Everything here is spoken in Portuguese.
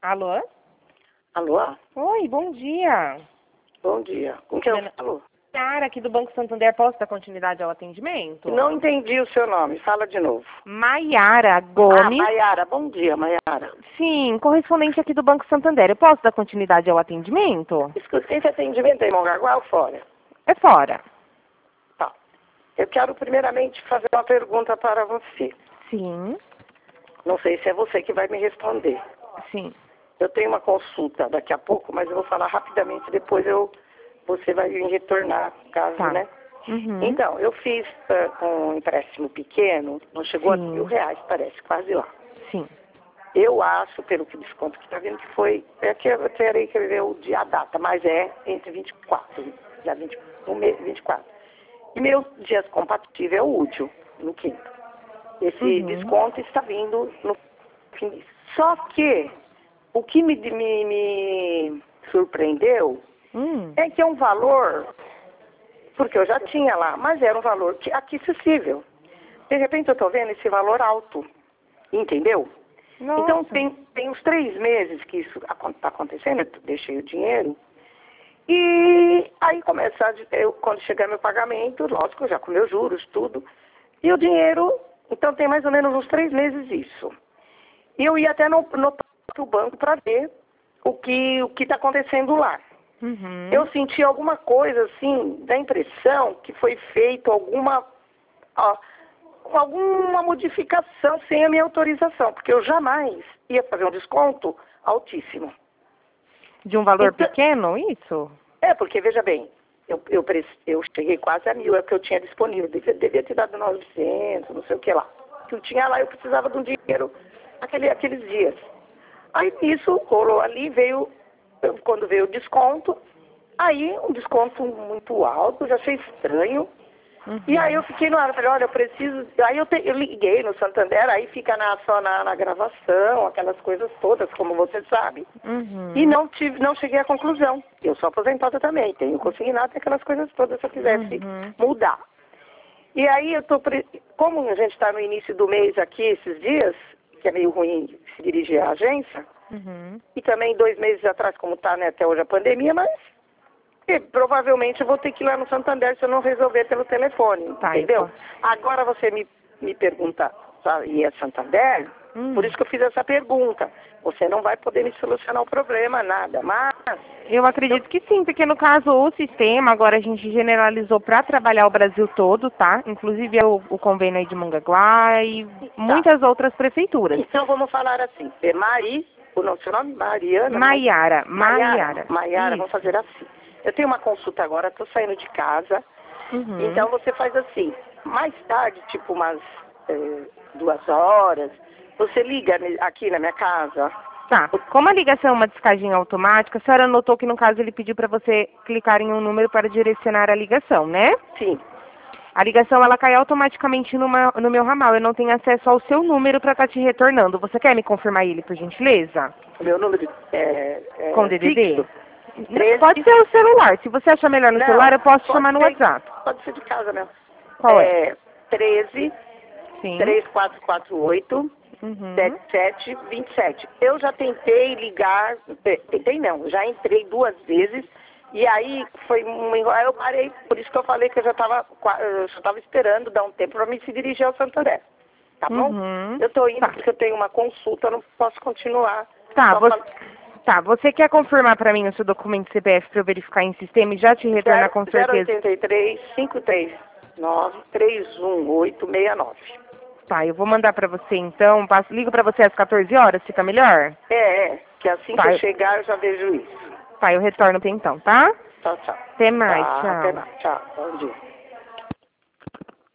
Alô? Alô? Oi, bom dia. Bom dia. Com quem eu falo? Cara, aqui do Banco Santander, posso dar continuidade ao atendimento? Não entendi o seu nome. Fala de novo. Maiara Gomes. Maiara. Bom dia, Maiara. Sim, correspondente aqui do Banco Santander. Eu posso dar continuidade ao atendimento? Escuta, esse atendimento é em Mongaguá ou fora? É fora. Tá. Eu quero primeiramente fazer uma pergunta para você. Sim, Não sei se é você que vai me responder. sim. Eu tenho uma consulta daqui a pouco, mas eu vou falar rapidamente, depois você vai me retornar, caso, Tá. né? Uhum. Então, eu fiz com um empréstimo pequeno, não chegou Sim. a R$ 1.000, parece, quase lá. Sim. Eu acho, pelo que desconto que está vindo, que foi, que eu terei que ver a data, mas é entre 24, dia 20, no mês 24. E meu dias compatível é o útil, no quinto. Esse desconto está vindo no fim. Só que o que me surpreendeu é que é um valor, porque eu já tinha lá, mas era um valor aqui acessível. De repente eu estou vendo esse valor alto, entendeu? Nossa. Então tem uns 3 meses que isso está acontecendo, eu deixei o dinheiro. E aí começa, quando chegar meu pagamento, lógico, já com meus juros, tudo. E o dinheiro, então tem mais ou menos uns 3 meses isso. E eu ia até no próprio banco para ver o que está acontecendo lá. Uhum. Eu senti alguma coisa assim, da impressão que foi feito alguma modificação sem a minha autorização, porque eu jamais ia fazer um desconto altíssimo. De um valor Então, pequeno, isso? Porque veja bem, eu cheguei quase a 1.000, é o que eu tinha disponível, devia ter dado 900, não sei o que lá. O que eu tinha lá, eu precisava de um dinheiro aqueles dias. Aí isso rolou ali, quando veio o desconto, aí um desconto muito alto, já achei estranho. E aí eu fiquei no ar, falei, olha, eu preciso... Aí eu liguei no Santander, aí fica só na gravação, aquelas coisas todas, como você sabe. E não cheguei à conclusão. Eu sou aposentada também, tenho consignado aquelas coisas todas se eu quisesse mudar. E aí como a gente está no início do mês aqui, esses dias, que é meio ruim se dirigir à agência, e também 2 meses atrás, como está, né, até hoje a pandemia, mas provavelmente eu vou ter que ir lá no Santander se eu não resolver pelo telefone, entendeu? Agora você me pergunta, e é Santander? Por isso que eu fiz essa pergunta. Você não vai poder me solucionar o problema, nada, mas... Eu acredito que sim, porque no caso o sistema agora a gente generalizou para trabalhar o Brasil todo, tá? Inclusive o convênio aí de Mongaguá e muitas outras prefeituras. Então vamos falar assim, o seu nome? Mariana? Maiara. Maiara, vamos fazer assim. Eu tenho uma consulta agora, estou saindo de casa, então você faz assim, mais tarde, tipo umas 2 horas, você liga aqui na minha casa. Tá, como a ligação é uma descagem automática, a senhora notou que no caso ele pediu para você clicar em um número para direcionar a ligação, né? Sim. A ligação ela cai automaticamente no meu ramal, eu não tenho acesso ao seu número para estar te retornando. Você quer me confirmar ele, por gentileza? O meu número Com DDD? fixo? Pode ser o celular. Se você achar melhor no celular, eu posso chamar no WhatsApp. Pode ser de casa mesmo. Qual é? 13 Sim. 3448 7727. Eu já tentei ligar, já entrei 2 vezes, e aí aí eu parei, por isso que eu falei que eu já estava esperando dar um tempo para me se dirigir ao Santander. Tá bom? Eu estou indo porque eu tenho uma consulta, eu não posso continuar. Você quer confirmar para mim o seu documento CPF para eu verificar em sistema e já te retornar com certeza? 083 539 31869. Tá, eu vou mandar para você então, ligo para você às 14 horas, fica melhor? Que assim que eu chegar eu já vejo isso. Tá, eu retorno então, tá? Tchau. Até mais, tchau. Até mais, tchau, bom dia.